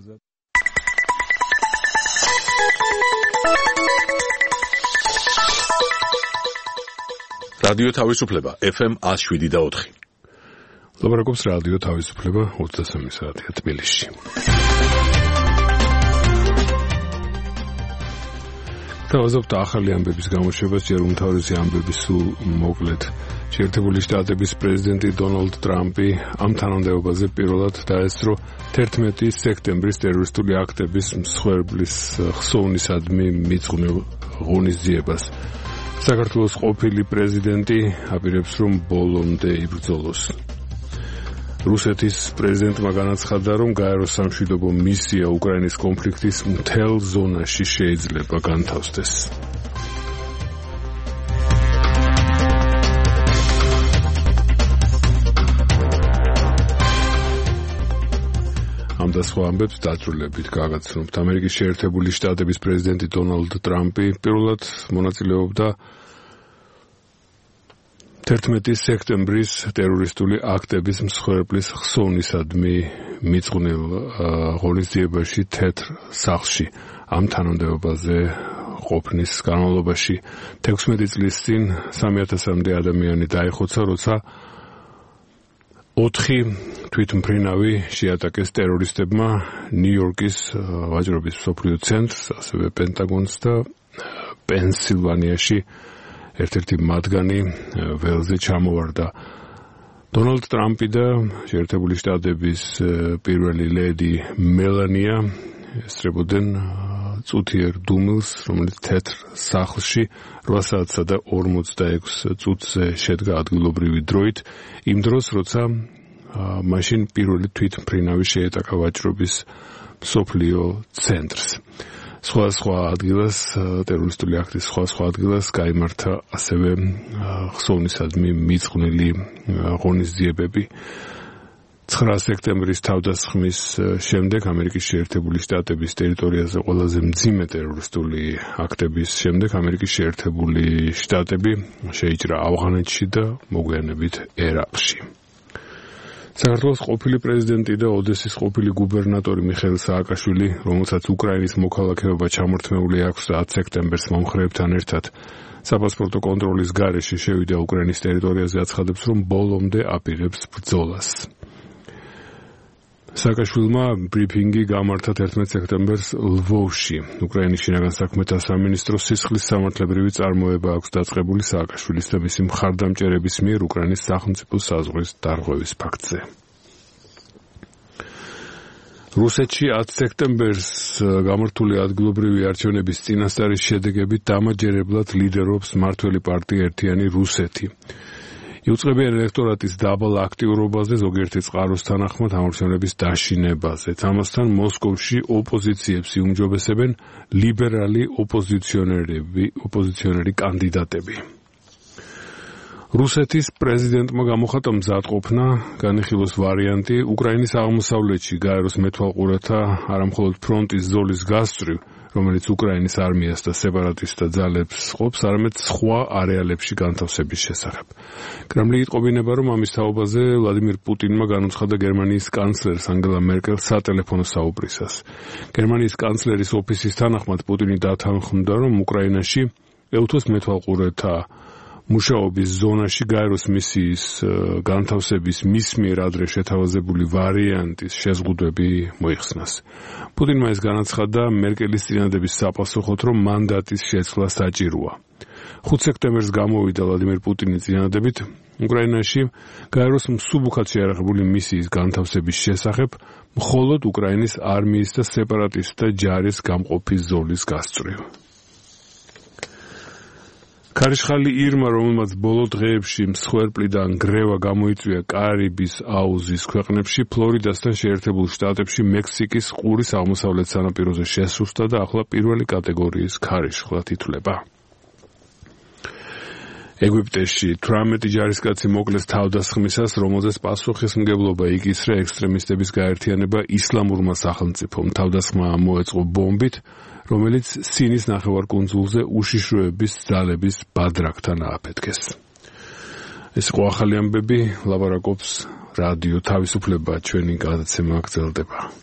აზად. რადიო თავისუფლება FM 107.4. ლაპარაკობს რადიო თავისუფლება 23 საათია თბილისში. თავაზობთ ახალი ამბების გამოშვებას, ჯერ უმთავრესი ამბები სულ მოკლედ. შეერთებული შტატების პრეზიდენტი დონალდ ტრამპი ამ თანამდებობაზე პირველად დაესწრო 11 სექტემბრის ტერორისტული აქტების მსხვერპლის ხსოვნისადმი მიძღვნილ ღონისძიებას. საქართველოს ყოფილი პრეზიდენტი აპირებს, რომ ბოლომდე იბრძოლოს. რუსეთის პრეზიდენტმა განაცხადა, რომ გაეროს სამშვიდობო მისია უკრაინის კონფლიქტის მთელ ზონაში შეიძლება განთავსდეს. ამ და სხვა ამბებს დაწვრილებით გაგაცნობთ. ამერიკის შეერთებული შტატების პრეზიდენტი დონალდ ტრამპი პირველად მონაწილეობდა 11 სექტემბრის ტერორისტული აქტების მსხვერპლის ხსოვნისადმი მიძღვნილ ღონისძიებაში თეთრ სახლში. ამ თანამდებობაზე ყოფნის განმავლობაში 16 წლის წინ 3000-მდე ადამიანი დაიხოცა, როცა 4 თვითმფრინავი შეატაკეს ტერორისტებმა ნიუ-იორკის ვაჭრობის მსოფლიო ცენტრს, ასევე პენტაგონს და პენსილვანიაში ერთ-ერთი მათგანი ველზე ჩამოვარდა. დონალდ ტრამპი და შეერთებული შტატების პირველი ლედი მელანია ესწრებოდნენ წუთიერ დუმილს, რომელიც თეთრ სახლში 8 საათსა და 46 წუთზე შედგა ადგილობრივი დროით, იმ დროს, როცა მაშინ პირველი თვითმფრინავი შეეტაკა ვაჭრობის მსოფლიო ცენტრს. სხვა ადგილას ტერორისტული აქტის სხვა ადგილას გაიმართა ასევე ხსოვნისადმი მიძღვნილი ღონისძიებები. 9 სექტემბრის თავდასხმის შემდეგ ამერიკის შეერთებული შტატების ტერიტორიაზე ყველაზე მძიმე ტერორისტული აქტების შემდეგ ამერიკის შეერთებული შტატები შეიჭრა ავღანეთში და მოგვიანებით ერაყში. საქართველოს ყოფილი პრეზიდენტი და ოდესის ყოფილი გუბერნატორი მიხეილ სააკაშვილი, რომელსაც უკრაინის მოქალაქეობა ჩამორთმეული აქვს 10 სექტემბერს მომხრეებთან ერთად, საპასპორტო კონტროლის გარეშე შევიდა უკრაინის ტერიტორიაზე, აცხადებს, რომ ბოლომდე აპირებს ბრძოლას. სააკაშვილმა ბრიფინგი გამართა 11 სექტემბერს ლვოვში. უკრაინის შინაგან საქმეთა სამინისტროს სისხლის სამართლებრივი წარმოება აქვს დაწყებული სააკაშვილის და მისი მხარდამჭერების მიერ უკრაინის სახელმწიფო საზღვრის დარღვევის ფაქტზე. რუსეთში 10 სექტემბერს გამართული ადგილობრივი არჩევნების წინასწარის შედეგებით დამაჯერებლად ლიდერობს მმართველი პარტია ერთიანი რუსეთი. იუწყებიან ელექტორატის დაბალ აქტიურობაზე, ზოგიერთი წყაროს თანახმად ამორჩევნების დაშინებაზე. ამასთან მოსკოვში ოპოზიციებს იუმჯობესებენ ლიბერალი ოპოზიციონერი კანდიდატები. რუსეთის პრეზიდენტმა გამოხატა მზადყოფნა განიხილოს ვარიანტი უკრაინის აღმოსავლეთში გაეროს მეთვალყურეთა არამხოლოდ ფრონტის ზოლის გასწვრივ, რომელიც უკრაინის არმიას და სეპარატისტთა ძალებს ყოფს, არამედ სხვა არეალებში განთავსების შესახებ. კრემლი იტყობინება, რომ ამის თაობაზე ვლადიმირ პუტინმა განუცხადა გერმანიის კანცლერს ანგელა მერკელს სატელეფონო საუბრისას. გერმანიის კანცლერის ოფისის თანახმად პუტინი დათანხმდა, რომ უკრაინაში ელთოს მეთვალყურეთა მუშაობის ზონაში გაეროს მისიის განთავსების მის მიერ ადრე შეთავაზებული ვარიანტის შეზღუდვები მოიხსნას. პუტინმა ეს განაცხადა მერკელის წინადების საპასუხოდ, რომ მანდატის შეცვლა საჭიროა. 5 სექტემბერს გამოვიდა ვლადიმირ პუტინის წინადებით უკრაინაში გაეროს მსუბუქად შეიარაღებული მისიის განთავსების შესახებ მხოლოდ უკრაინის არმიის და სეპარატისტთა ჯარის გამყოფის ზოლის გასწვრივ. ქარიშხალი ირმა, რომელმაც ბოლო დღეებში მსხვერპლიდან გრევა გამოიწვია კარიბის აუზის ქვეყნებში, ფლორიდასთან შეერთებულ შტატებში მექსიკის ყურის აღმოსავლეთ სანაპიროზე შესუსტა და ახლა პირველი კატეგორიის ქარიშხლად ითვლება. ეგვიპტეში 18 ჯარისკაცი მოკლეს თავდასხმისას, რომელზეც პასუხისმგებლობა იკისრა ექსტრემისტების გაერთიანება ისლამურმა სახელმწიფომ. თავდასხმა მოეწყო ბომბით, რომელიც სინის ნახევარკუნძულზე უშიშროების ძალების ბადრაკთან ააფეთქეს. ეს იყო ახალი ამბები, ლაპარაკობს რადიო თავისუფლება, ჩვენი გადაცემა გრძელდება.